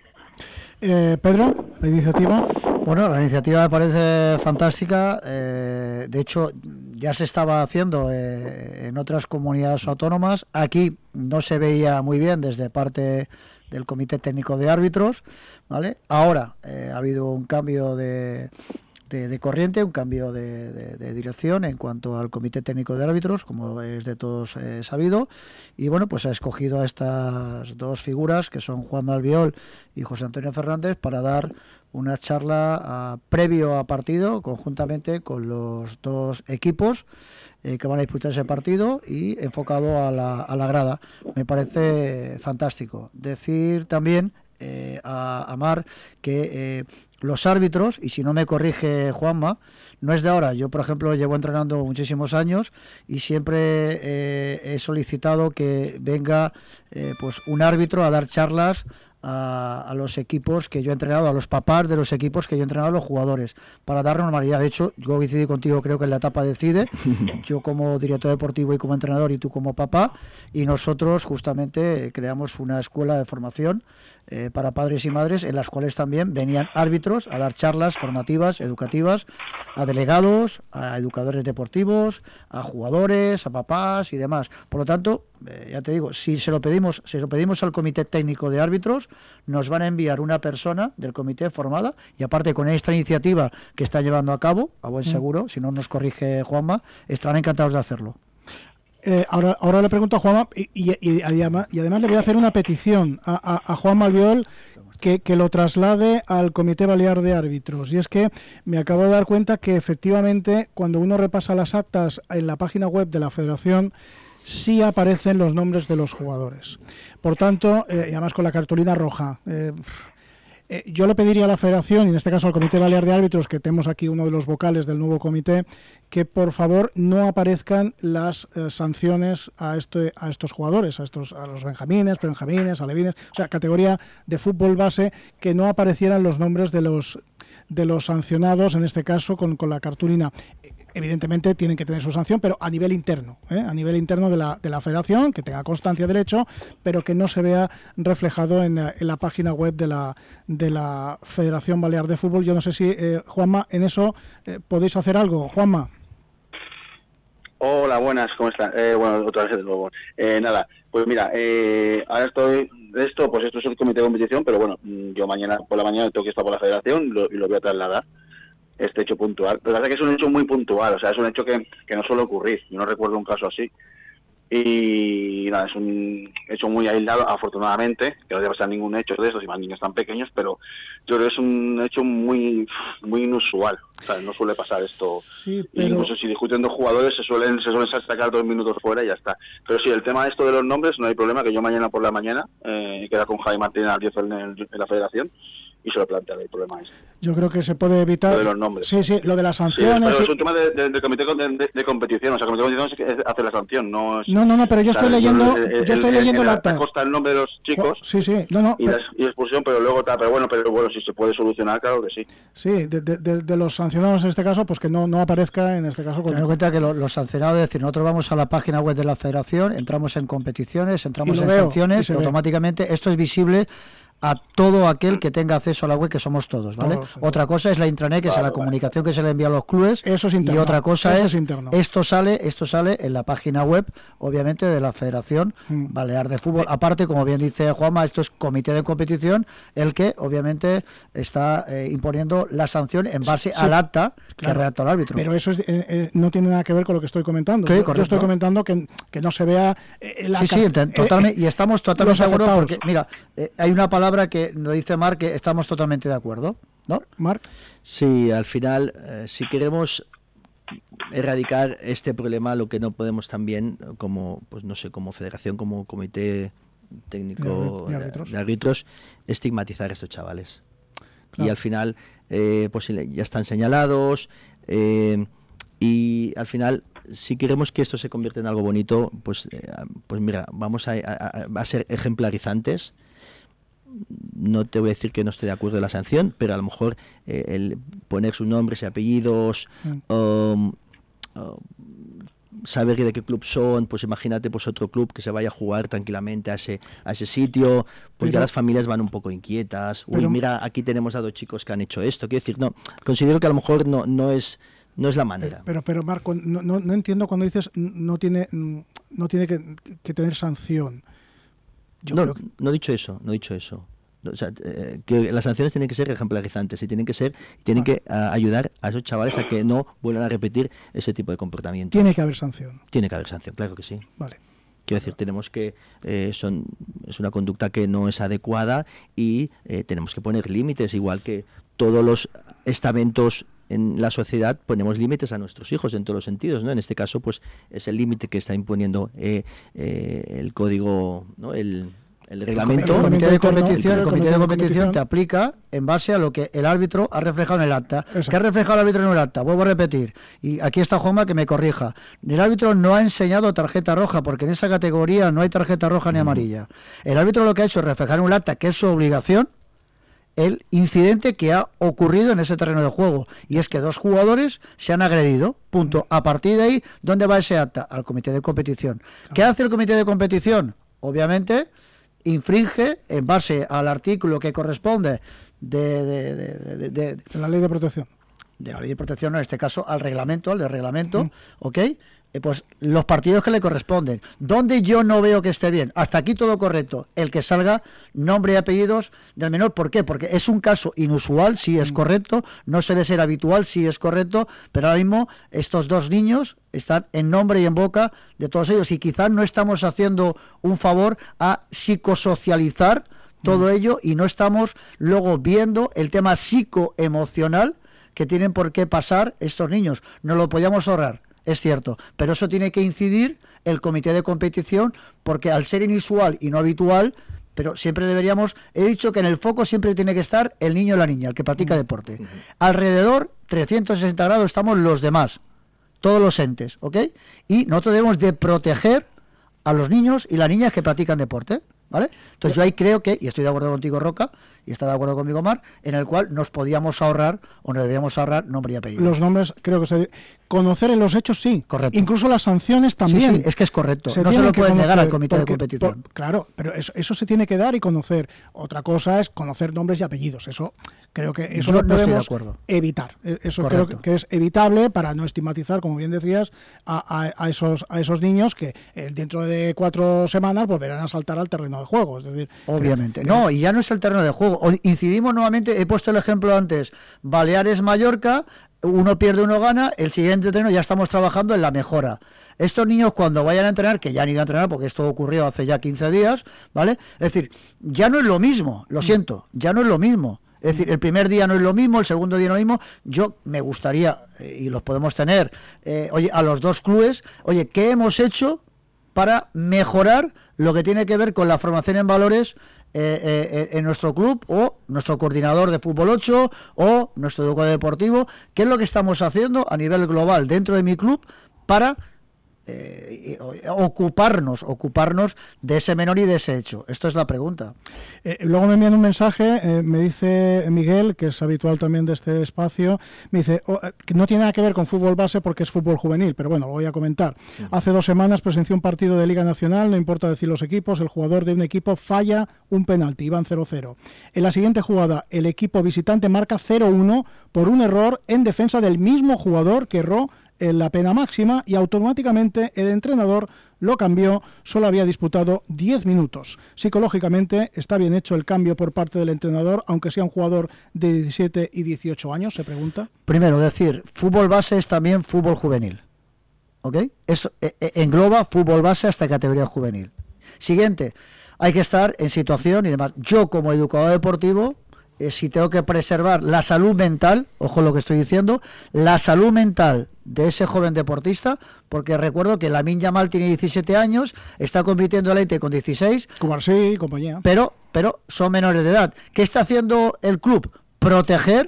[SPEAKER 2] Pedro, la iniciativa.
[SPEAKER 3] Bueno, la iniciativa me parece fantástica. De hecho, ya se estaba haciendo en otras comunidades autónomas. Aquí no se veía muy bien desde parte del Comité Técnico de Árbitros, ¿vale? Ahora ha habido un cambio de corriente, un cambio de dirección en cuanto al Comité Técnico de Árbitros, como es de todos sabido, y bueno, pues ha escogido a estas dos figuras, que son Juanma Albiol y José Antonio Fernández, para dar una charla previo a partido, conjuntamente con los dos equipos que van a disputar ese partido y enfocado a la grada. Me parece fantástico. Decir también a Mar que los árbitros, y si no me corrige Juanma, no es de ahora. Yo, por ejemplo, llevo entrenando muchísimos años y siempre he solicitado que venga pues un árbitro a dar charlas a los equipos que yo he entrenado, a los papás de los equipos que yo he entrenado, a los jugadores, para dar normalidad. De hecho, yo coincidí contigo, creo que en la etapa de CIDE, yo como director deportivo y como entrenador y tú como papá, y nosotros justamente creamos una escuela de formación para padres y madres, en las cuales también venían árbitros a dar charlas formativas, educativas, a delegados, a educadores deportivos, a jugadores, a papás y demás. Por lo tanto, ya te digo, si se lo pedimos al Comité Técnico de Árbitros, nos van a enviar una persona del comité formada, y aparte con esta iniciativa que está llevando a cabo, a buen seguro, si no nos corrige Juanma, estarán encantados de hacerlo.
[SPEAKER 2] Ahora le pregunto a Juanma, y además le voy a hacer una petición a Juanma Albiol, que lo traslade al Comité Balear de Árbitros. Y es que me acabo de dar cuenta que efectivamente cuando uno repasa las actas en la página web de la Federación, sí aparecen los nombres de los jugadores. Por tanto, y además con la cartulina roja, yo le pediría a la Federación, y en este caso al Comité Balear de Árbitros, que tenemos aquí uno de los vocales del nuevo comité, que por favor no aparezcan las sanciones a estos jugadores, a los benjamines, prebenjamines, alevines, o sea, categoría de fútbol base, que no aparecieran los nombres de los sancionados, en este caso con la cartulina. Evidentemente tienen que tener su sanción, pero a nivel interno de la Federación, que tenga constancia del hecho, pero que no se vea reflejado en la página web de la Federación Balear de Fútbol. Yo no sé si, Juanma, en eso podéis hacer algo. Juanma.
[SPEAKER 9] Hola, buenas, ¿cómo están? Bueno, otra vez de nuevo. Nada, pues mira, ahora esto es el comité de competición, pero bueno, yo mañana por la mañana tengo que estar por la Federación y lo voy a trasladar. Este hecho puntual, pero la verdad es que es un hecho muy puntual, o sea, es un hecho que no suele ocurrir. Yo no recuerdo un caso así, y nada, es un hecho muy aislado, afortunadamente, que no debe pasar ningún hecho de estos, y más niños tan pequeños, pero yo creo que es un hecho muy inusual, o sea, no suele pasar esto.
[SPEAKER 2] Sí, pero...
[SPEAKER 9] Incluso si discuten dos jugadores se suelen sacar 2 minutos fuera y ya está. Pero sí, el tema de esto de los nombres, no hay problema, que yo mañana por la mañana queda con Jaime Martín a las 10 en la Federación, y se lo plantearé el problema este.
[SPEAKER 2] Yo creo que se puede evitar...
[SPEAKER 9] Lo de los nombres.
[SPEAKER 2] Sí, lo de las sanciones...
[SPEAKER 9] Sí, pero es un tema de comité de competición, o sea, el comité de competición es hacer la sanción, no es...
[SPEAKER 2] No, pero yo estoy leyendo el acta.
[SPEAKER 9] Consta el nombre de los chicos y expulsión, pero luego pero bueno, si se puede solucionar, claro que sí.
[SPEAKER 2] Sí, de los sancionados en este caso, pues que no aparezca en este caso...
[SPEAKER 3] Ten en cuenta que los sancionados, es decir, nosotros vamos a la página web de la Federación, entramos en competiciones, entramos en sanciones, y automáticamente esto es visible a todo aquel que tenga acceso a la web, que somos todos, ¿vale? Otra cosa es la intranet, que es la comunicación que se le envía a los clubes.
[SPEAKER 2] Eso es interno.
[SPEAKER 3] Y otra cosa es
[SPEAKER 2] interno.
[SPEAKER 3] Esto sale en la página web, obviamente, de la Federación Balear de Fútbol. Aparte, como bien dice Juanma, esto es comité de competición, el que, obviamente, está imponiendo la sanción en base al acta que redacta el árbitro.
[SPEAKER 2] Pero eso no tiene nada que ver con lo que estoy comentando.
[SPEAKER 3] Sí,
[SPEAKER 2] yo estoy comentando que no se vea...
[SPEAKER 3] totalmente, y estamos totalmente de acuerdo, porque, mira, hay una palabra que nos dice Marc que estamos totalmente de acuerdo, ¿no?
[SPEAKER 2] Marc.
[SPEAKER 4] Sí, al final, si queremos erradicar este problema, lo que no podemos también, como pues no sé, como federación, como comité técnico de árbitros, estigmatizar a estos chavales. Claro. Y al final, pues ya están señalados, y al final, si queremos que esto se convierta en algo bonito, pues mira, vamos a ser ejemplarizantes. No te voy a decir que no estoy de acuerdo en la sanción, pero a lo mejor el poner sus nombres y apellidos, saber de qué club son, pues imagínate pues otro club que se vaya a jugar tranquilamente a ese sitio, pues ya las familias van un poco inquietas. Uy, mira, aquí tenemos a 2 chicos que han hecho esto. Quiero decir, no, considero que a lo mejor no es la manera.
[SPEAKER 2] Pero Marco, no entiendo cuando dices no tiene que tener sanción.
[SPEAKER 4] No he dicho eso. O sea, que las sanciones tienen que ser ejemplarizantes y tienen que ayudar a esos chavales a que no vuelvan a repetir ese tipo de comportamiento.
[SPEAKER 2] Tiene que haber sanción.
[SPEAKER 4] Tiene que haber sanción, claro que sí.
[SPEAKER 2] Vale.
[SPEAKER 4] Quiero decir, tenemos que es una conducta que no es adecuada y tenemos que poner límites, igual que todos los estamentos en la sociedad ponemos límites a nuestros hijos en todos los sentidos, ¿no? En este caso, pues es el límite que está imponiendo el código, ¿no? El reglamento.
[SPEAKER 3] El comité de competición te aplica en base a lo que el árbitro ha reflejado en el acta. ¿Qué ha reflejado el árbitro en el acta? Vuelvo a repetir. Y aquí está Juanma que me corrija. El árbitro no ha enseñado tarjeta roja, porque en esa categoría no hay tarjeta roja ni amarilla. El árbitro lo que ha hecho es reflejar en un acta, que es su obligación, el incidente que ha ocurrido en ese terreno de juego. Y es que 2 jugadores se han agredido. Punto. A partir de ahí, ¿dónde va ese acta? Al comité de competición. ¿Qué hace el comité de competición? Obviamente infringe en base al artículo que corresponde de
[SPEAKER 2] la ley de protección.
[SPEAKER 3] De la ley de protección, en este caso al reglamento, ¿ok? Pues los partidos que le corresponden. Donde yo no veo que esté bien, hasta aquí todo correcto, el que salga nombre y apellidos del menor. ¿Por qué? Porque es un caso inusual, sí es correcto, no suele ser habitual, sí es correcto, pero ahora mismo estos 2 niños están en nombre y en boca de todos ellos, y quizás no estamos haciendo un favor a psicosocializar todo ello, y no estamos luego viendo el tema psicoemocional que tienen por qué pasar estos niños. No lo podíamos ahorrar, es cierto, pero eso tiene que incidir el comité de competición, porque al ser inusual y no habitual, pero siempre deberíamos, he dicho que en el foco siempre tiene que estar el niño o la niña, el que practica deporte. Alrededor, 360 grados, estamos los demás, todos los entes, ¿ok? Y nosotros debemos de proteger a los niños y las niñas que practican deporte, ¿vale? Entonces yo ahí creo que, y estoy de acuerdo contigo, Roca, y está de acuerdo conmigo, Mar, en el cual nos podíamos ahorrar, o nos debíamos ahorrar, nombre y apellido.
[SPEAKER 2] Los nombres, creo que conocer en los hechos, sí.
[SPEAKER 3] Correcto.
[SPEAKER 2] Incluso las sanciones también.
[SPEAKER 3] Sí, es que es correcto. No se lo pueden negar al comité de competición.
[SPEAKER 2] Claro, pero eso se tiene que dar y conocer. Otra cosa es conocer nombres y apellidos. Eso creo que eso lo podemos evitar. Eso creo que es evitable para no estigmatizar, como bien decías, a esos niños que dentro de 4 semanas volverán a saltar al terreno de juego. Es decir,
[SPEAKER 3] obviamente. No, y ya no es el terreno de juego. Incidimos nuevamente, he puesto el ejemplo antes, Baleares-Mallorca, uno pierde, uno gana, el siguiente terreno ya estamos trabajando en la mejora. Estos niños cuando vayan a entrenar, que ya han ido a entrenar porque esto ocurrió hace ya 15 días, ¿vale? Es decir, ya no es lo mismo, lo siento, ya no es lo mismo. Es decir, el primer día no es lo mismo, el segundo día no es lo mismo. Yo me gustaría, y los podemos tener, a los 2 clubes, ¿qué hemos hecho para mejorar lo que tiene que ver con la formación en valores en nuestro club, o nuestro coordinador de fútbol 8 o nuestro educador deportivo? ¿Qué es lo que estamos haciendo a nivel global dentro de mi club para ocuparnos de ese menor y de ese hecho? Esto es la pregunta.
[SPEAKER 2] Luego me envían un mensaje, me dice Miguel, que es habitual también de este espacio, me dice que no tiene nada que ver con fútbol base porque es fútbol juvenil, pero bueno, lo voy a comentar. Hace 2 semanas presenció un partido de Liga Nacional, no importa decir los equipos, el jugador de un equipo falla un penalti, iban 0-0. En la siguiente jugada, el equipo visitante marca 0-1 por un error en defensa del mismo jugador que erró en la pena máxima, y automáticamente el entrenador lo cambió. Solo había disputado 10 minutos. Psicológicamente está bien hecho el cambio por parte del entrenador, aunque sea un jugador de 17 y 18 años, se pregunta.
[SPEAKER 3] Primero, decir, fútbol base es también fútbol juvenil, ¿ok? Eso engloba fútbol base hasta categoría juvenil. Siguiente, hay que estar en situación y demás. Yo como educador deportivo, si tengo que preservar la salud mental, ojo lo que estoy diciendo, la salud mental de ese joven deportista, porque recuerdo que Lamine Yamal tiene 17 años, está compitiendo en la Elite con 16,
[SPEAKER 2] Cubarsí y compañía,
[SPEAKER 3] pero son menores de edad. ¿Qué está haciendo el club? Proteger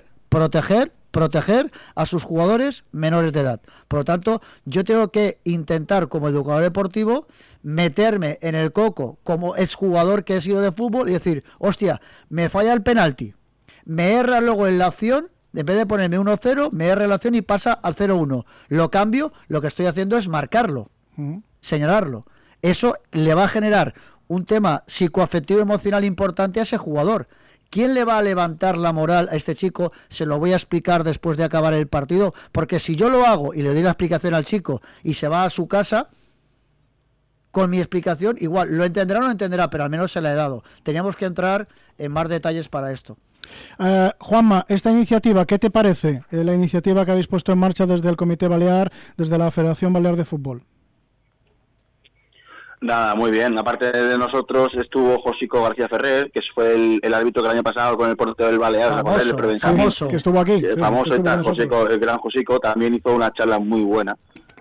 [SPEAKER 3] a sus jugadores menores de edad. Por lo tanto, yo tengo que intentar, como educador deportivo, meterme en el coco como exjugador que he sido de fútbol y decir, hostia, me falla el penalti, me erra luego en la acción En vez de ponerme 1-0, me da relación y pasa al 0-1. Lo cambio, lo que estoy haciendo es marcarlo, señalarlo. Eso le va a generar un tema psicoafectivo emocional importante a ese jugador. ¿Quién le va a levantar la moral a este chico? Se lo voy a explicar después de acabar el partido, porque si yo lo hago y le doy la explicación al chico y se va a su casa, con mi explicación, igual, lo entenderá o no lo entenderá, pero al menos se la he dado. Teníamos que entrar en más detalles para esto.
[SPEAKER 2] Juanma, esta iniciativa, ¿qué te parece? La iniciativa que habéis puesto en marcha desde el Comité Balear, desde la Federación Balear de Fútbol.
[SPEAKER 9] Nada, muy bien. Aparte de nosotros estuvo Josico García Ferrer, que fue el árbitro que el año pasado con el portero del Balear,
[SPEAKER 2] famoso, que estuvo aquí.
[SPEAKER 9] Famoso, Josico, el gran Josico, también hizo una charla muy buena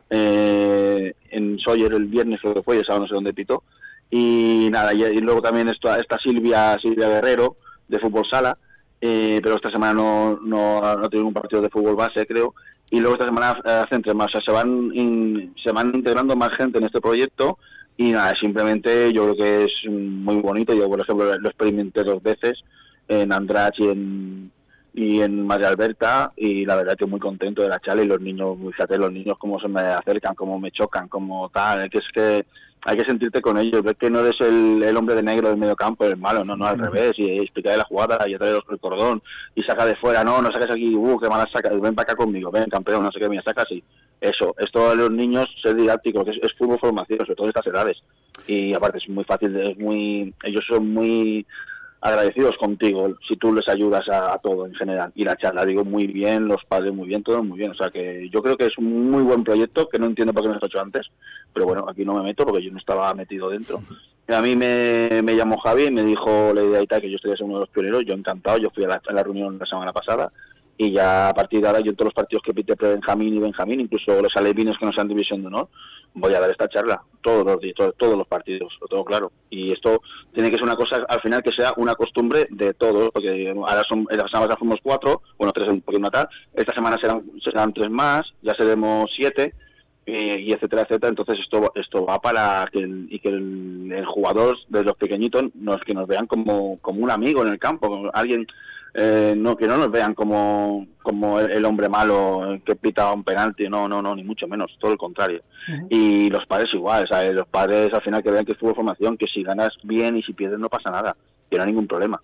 [SPEAKER 9] en Sawyer el viernes, creo que fue, el sábado no sé dónde pitó. Y nada, y luego también está Silvia Guerrero, de fútbol sala, pero esta semana no ha tenido un partido de fútbol base, creo. Y luego esta semana hacen 3 más, o sea, se van integrando más gente en este proyecto. Y nada, simplemente yo creo que es muy bonito. Yo, por ejemplo, lo experimenté 2 veces en Andratx y en María Alberta, y la verdad que muy contento de la charla. Y los niños, fíjate, los niños cómo se me acercan, cómo me chocan, cómo tal, que es que hay que sentirte con ellos, ver que no eres el hombre de negro del medio campo, el malo, no al revés, y explicarle la jugada, y traer el cordón, y saca de fuera, no saques aquí, qué mala saca, ven para acá conmigo, ven campeón, no sé qué, mira, saca así. Eso, esto a los niños, ser didáctico, que es fútbol formación, sobre todo en estas edades, y aparte es muy fácil, ellos son muy agradecidos contigo si tú les ayudas a todo en general. Y la charla, digo, muy bien, los padres muy bien, todo muy bien. O sea que yo creo que es un muy buen proyecto, que no entiendo por qué no se ha hecho antes, pero bueno, aquí no me meto porque yo no estaba metido dentro. A mí me llamó Javi y me dijo la idea y tal, que yo estoy uno de los pioneros. Yo encantado, yo fui a la reunión la semana pasada, y ya a partir de ahora yo en todos los partidos que pite pre-Benjamín y Benjamín, incluso los alevines que no sean división de honor, voy a dar esta charla todos los días, todos los partidos, lo tengo claro. Y esto tiene que ser una cosa, al final, que sea una costumbre de todos, porque ahora esta semana fuimos 4, bueno, 3 porque una tal, esta semana serán 3 más, ya seremos 7, y etcétera, etcétera. Entonces esto va para que el jugador, de los pequeñitos, que nos vean como un amigo en el campo, como alguien. Que no nos vean como el hombre malo que pita un penalti, no, ni mucho menos, todo el contrario. Y los padres igual, ¿sabes? Los padres al final que vean que es fútbol formación, que si ganas bien y si pierdes no pasa nada, que no hay ningún problema.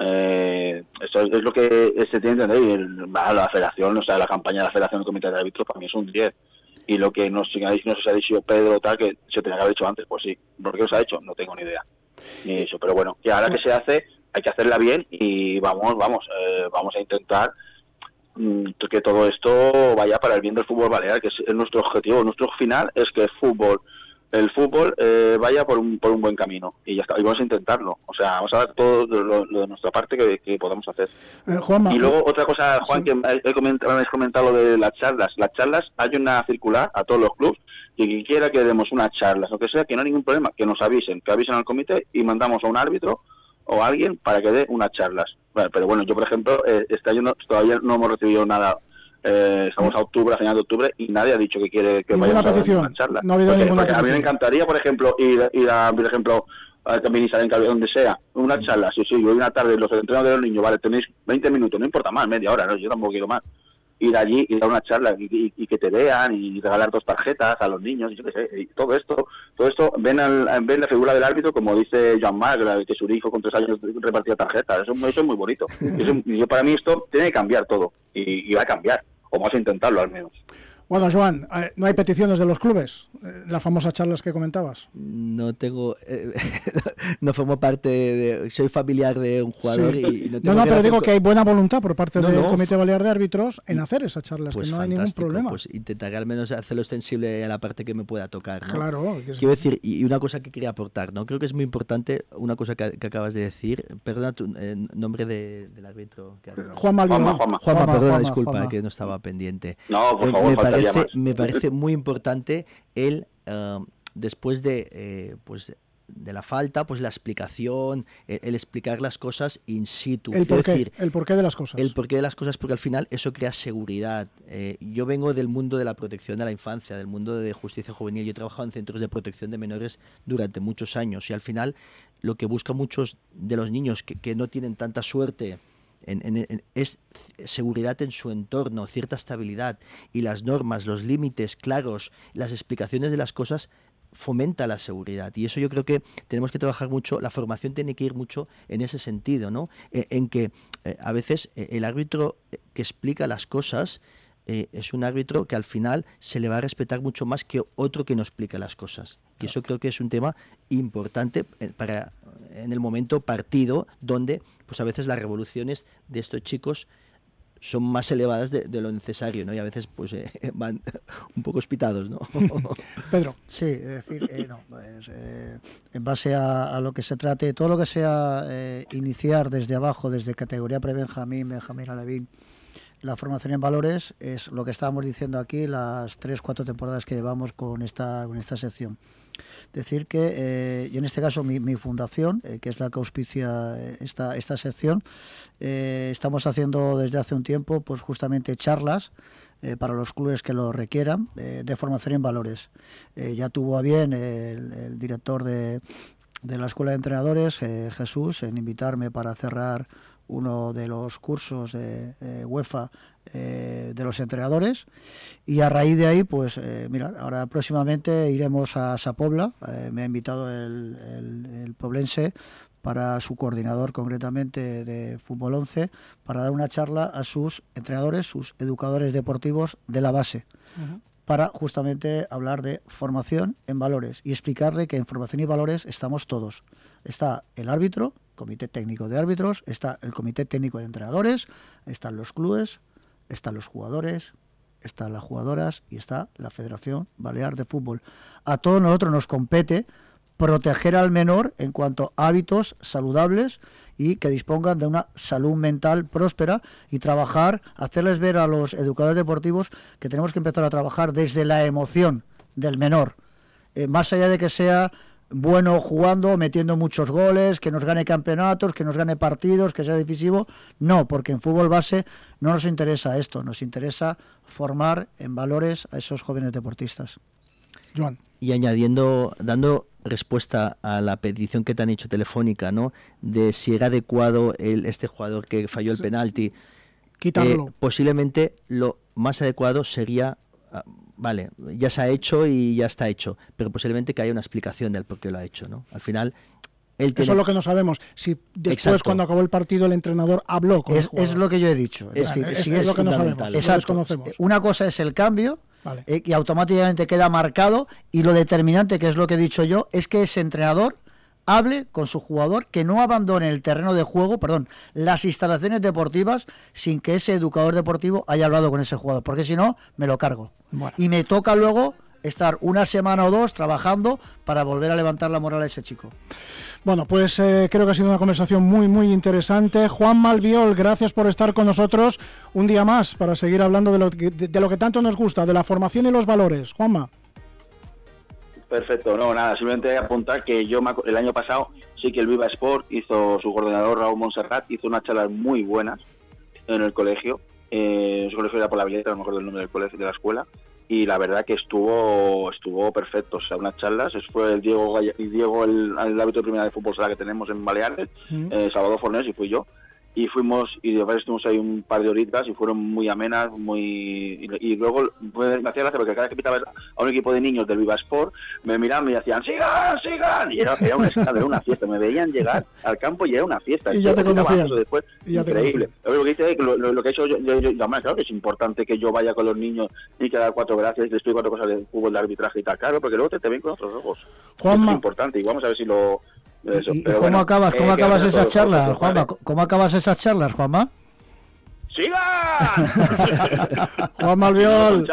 [SPEAKER 9] Eso es lo que se tiene que entender. Y la federación, o sea, la campaña de la federación del comité de árbitros para mí es un 10. Y lo que nos ha dicho Pedro tal, que se tenía que haber hecho antes, pues sí. ¿Por qué os ha hecho? No tengo ni idea. Ni eso, pero bueno, y ahora que se hace, hay que hacerla bien y vamos a intentar que todo esto vaya para el bien del fútbol balear, que es nuestro objetivo. Nuestro final es que el fútbol vaya por un buen camino, y ya está, y vamos a intentarlo. O sea, vamos a dar todo lo de nuestra parte que podamos hacer.
[SPEAKER 2] Juanma,
[SPEAKER 9] y luego otra cosa, Juan, sí, que habéis comentado lo de las charlas. Las charlas, hay una circular a todos los clubes, y quien quiera que demos unas charlas, lo que sea, que no hay ningún problema, que nos avisen al comité y mandamos a un árbitro o a alguien para que dé unas charlas. Bueno, pero bueno, yo por ejemplo, este año todavía no hemos recibido nada. Estamos a final de octubre, y nadie ha dicho que quiere que vayamos a dar una charla.
[SPEAKER 2] No ha habido ninguna petición.
[SPEAKER 9] A mí me encantaría, por ejemplo, ir a por ejemplo, también en donde sea, una charla. Sí, yo voy una tarde, los entrenos de los niños, vale, tenéis 20 minutos, no importa más, media hora, no, yo tampoco quiero más. Ir allí y dar una charla y que te vean, y regalar 2 tarjetas a los niños, y yo qué sé, y todo esto ven la figura del árbitro, como dice Joan Marc, que su hijo con 3 años repartía tarjetas. Eso es muy bonito. Y para mí esto tiene que cambiar todo, y va a cambiar, o vamos a intentarlo al menos.
[SPEAKER 2] Bueno, Joan, ¿no hay peticiones de los clubes? Las famosas charlas que comentabas.
[SPEAKER 4] No tengo... no formo parte soy familiar de un jugador, sí. Y no tengo...
[SPEAKER 2] No, pero digo que hay buena voluntad por parte del Comité Balear de Árbitros en hacer esas charlas,
[SPEAKER 4] pues
[SPEAKER 2] que no hay ningún problema.
[SPEAKER 4] Pues intentaré al menos hacerlo extensible a la parte que me pueda tocar, ¿no?
[SPEAKER 2] Claro.
[SPEAKER 4] Quiero decir, y una cosa que quería aportar, ¿no? Creo que es muy importante una cosa que acabas de decir. Perdona tu nombre del árbitro.
[SPEAKER 2] Juan Malvión.
[SPEAKER 4] Juanma, perdona, disculpa, que no estaba pendiente.
[SPEAKER 9] No, por favor,
[SPEAKER 4] me parece muy importante después de la falta, pues la explicación, el explicar las cosas in situ.
[SPEAKER 2] El porqué de las cosas.
[SPEAKER 4] El porqué de las cosas, porque al final eso crea seguridad. Yo vengo del mundo de la protección de la infancia, del mundo de justicia juvenil. Yo he trabajado en centros de protección de menores durante muchos años, y al final lo que buscan muchos de los niños que no tienen tanta suerte es seguridad en su entorno, cierta estabilidad, y las normas, los límites claros, las explicaciones de las cosas fomenta la seguridad, y eso yo creo que tenemos que trabajar mucho. La formación tiene que ir mucho en ese sentido, ¿no? En que a veces el árbitro que explica las cosas es un árbitro que al final se le va a respetar mucho más que otro que no explica las cosas, y eso creo que es un tema importante en el momento partido, donde pues a veces las revoluciones de estos chicos son más elevadas de lo necesario, ¿no? Y a veces pues van un poco hospitados, ¿no?
[SPEAKER 3] Pedro. Sí, es decir, en base a lo que se trate, todo lo que sea iniciar desde abajo, desde categoría pre-Benjamín, Benjamín Alevín, la formación en valores, es lo que estábamos diciendo aquí las 3-4 temporadas que llevamos con esta sección. Decir que yo en este caso mi fundación, que es la que auspicia esta sección, estamos haciendo desde hace un tiempo pues justamente charlas para los clubes que lo requieran de formación en valores. Ya tuvo a bien el director de la Escuela de Entrenadores, Jesús, en invitarme para cerrar uno de los cursos de UEFA de los entrenadores, y a raíz de ahí pues mira, ahora próximamente iremos a Sapobla. Me ha invitado el poblense para su coordinador concretamente de Fútbol 11 para dar una charla a sus entrenadores, sus educadores deportivos de la base, para justamente hablar de formación en valores y explicarle que en formación y valores estamos todos. Está el árbitro, comité técnico de árbitros, está el comité técnico de entrenadores, están los clubes, están los jugadores, están las jugadoras y está la Federación Balear de Fútbol. A todos nosotros nos compete proteger al menor en cuanto a hábitos saludables y que dispongan de una salud mental próspera, y trabajar, hacerles ver a los educadores deportivos que tenemos que empezar a trabajar desde la emoción del menor, más allá de que sea bueno jugando, metiendo muchos goles, que nos gane campeonatos, que nos gane partidos, que sea decisivo. No, porque en fútbol base no nos interesa esto, nos interesa formar en valores a esos jóvenes deportistas.
[SPEAKER 2] Joan.
[SPEAKER 4] Y añadiendo, dando respuesta a la petición que te han hecho telefónica, ¿no? De si era adecuado este jugador que falló el penalti.
[SPEAKER 2] Quitarlo.
[SPEAKER 4] Posiblemente lo más adecuado sería, vale, ya se ha hecho y ya está hecho, pero posiblemente que haya una explicación del por qué lo ha hecho, ¿no? Al final,
[SPEAKER 2] eso es lo que no sabemos. Si después, exacto, cuando acabó el partido, el entrenador habló con el jugador.
[SPEAKER 3] Es lo que yo he dicho. Es decir,
[SPEAKER 2] es lo que no sabemos.
[SPEAKER 3] Exacto. Una cosa es el cambio, vale, y automáticamente queda marcado, y lo determinante, que es lo que he dicho yo, es que ese entrenador hable con su jugador, que no abandone el terreno de juego, las instalaciones deportivas, sin que ese educador deportivo haya hablado con ese jugador, porque si no, me lo cargo. Bueno. Y me toca luego estar una semana o dos trabajando para volver a levantar la moral a ese chico.
[SPEAKER 2] Bueno, pues creo que ha sido una conversación muy, muy interesante. Juan Malviol, gracias por estar con nosotros un día más para seguir hablando de lo que tanto nos gusta, de la formación y los valores. Juanma.
[SPEAKER 9] Perfecto, no, nada, simplemente apuntar que yo el año pasado sí que el Viva Sport hizo, su coordinador Raúl Montserrat hizo unas charlas muy buenas en el colegio. Su colegio era por la Villeta, no me acuerdo el nombre del colegio, de la escuela, y la verdad que estuvo perfecto. O sea, unas charlas, fue el Diego, el árbitro de primera de fútbol sala que tenemos en Baleares, Salvador Fornés, y fui yo. Y fuimos, y después estuvimos ahí un par de horitas y fueron muy amenas, y luego me hacía gracia porque cada vez que pitaba a un equipo de niños del Viva Sport, me miraban y me decían ¡sigan, sigan! Y era un escándalo, era una fiesta. Me veían llegar al campo y era una fiesta.
[SPEAKER 2] Y ya te conocían.
[SPEAKER 9] Después, increíble. Lo que dice, lo que he hecho yo, claro que es importante que yo vaya con los niños y que dar 4 gracias, les explico 4 cosas de fútbol, de arbitraje y tal, claro, porque luego te ven con otros ojos.
[SPEAKER 2] Juanma.
[SPEAKER 9] Es importante, y vamos a ver si lo...
[SPEAKER 3] Eso, ¿Y cómo acabas esas charlas, Juanma? ¿Cómo acabas esas charlas, Juanma?
[SPEAKER 9] ¡Sigan!
[SPEAKER 2] Juan Malviol.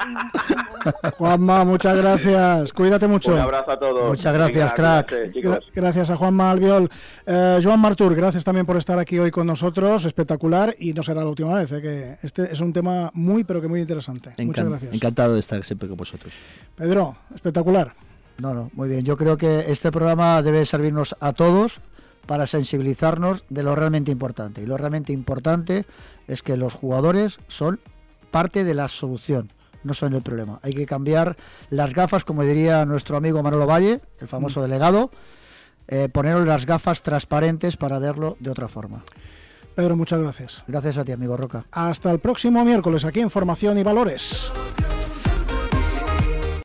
[SPEAKER 2] Juanma, muchas gracias. Cuídate mucho.
[SPEAKER 9] Un abrazo a todos.
[SPEAKER 3] Muchas gracias, crack.
[SPEAKER 2] Gracias a Juan Malviol. Joan Martur, gracias también por estar aquí hoy con nosotros. Espectacular, y no será la última vez, que este es un tema muy, pero que muy interesante. Muchas gracias.
[SPEAKER 4] Encantado de estar siempre con vosotros.
[SPEAKER 2] Pedro, espectacular.
[SPEAKER 3] No, muy bien. Yo creo que este programa debe servirnos a todos para sensibilizarnos de lo realmente importante. Y lo realmente importante es que los jugadores son parte de la solución, no son el problema. Hay que cambiar las gafas, como diría nuestro amigo Manolo Valle, el famoso delegado, ponernos las gafas transparentes para verlo de otra forma.
[SPEAKER 2] Pedro, muchas gracias.
[SPEAKER 3] Gracias a ti, amigo Roca.
[SPEAKER 2] Hasta el próximo miércoles aquí en Formación y Valores.